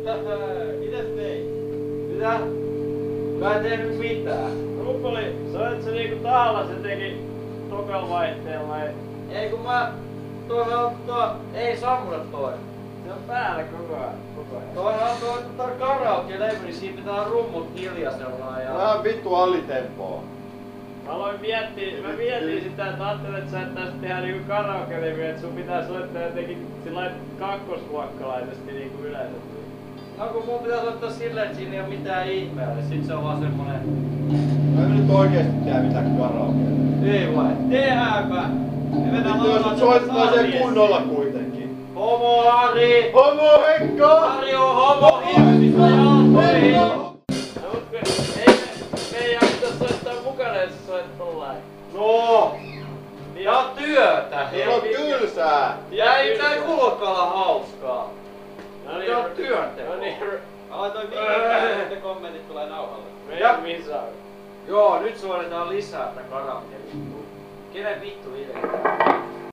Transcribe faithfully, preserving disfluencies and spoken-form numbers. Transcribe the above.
Mitäs teit? Mitä? Mä en tehnyt mitään. Ruppeli, sä et se niinku tahalla se teki tokal vaihteella vai? Ei kun mä... Toi on tuo... Ei sammuta toi. Se on päällä koko ajan. Koko ajan. Toi on tuo tuo karaoke-levy, niin siinä pitää olla rummut hiljaisella ja... Vähän vittu alitempoa. Mä aloin miettiä, mä mietin sitä, että ajattelin, että sä et taas tehdä niinku karaoke-levyä, että sun pitää soittaa jotenkin sillai kakkosluokkalaisesti niinku yleensä. No kun mun pitää soittaa silleen, että siinä ei oo mitään ihmeellä, sit se on vaan semmonen... Mä en nyt oikeesti tiedä mitään karaokea. Ei vai? Tehdäänpä! Me vetään Vittu jos laulaa nyt soitetaan tätä sen kunnolla kuitenkin. Homo Ari! Homo Henkka! Ari on homo ihmisistä jalkoihin! No mut kun ei me, me ei jaksa soittaa mukana, jos sä soit tollain. No! Niin Tää on työtä! Se on tylsää! Ja ei tää kuulukaan olla hauskaa! No Tää on työnteko! No niin, Mä laitoin viimein, että kommentit tulee nauhalle. me ei Ja- oo missään. Joo, nyt suoritetaan lisää tätä karaoke-lippua. Kenen vittu idea?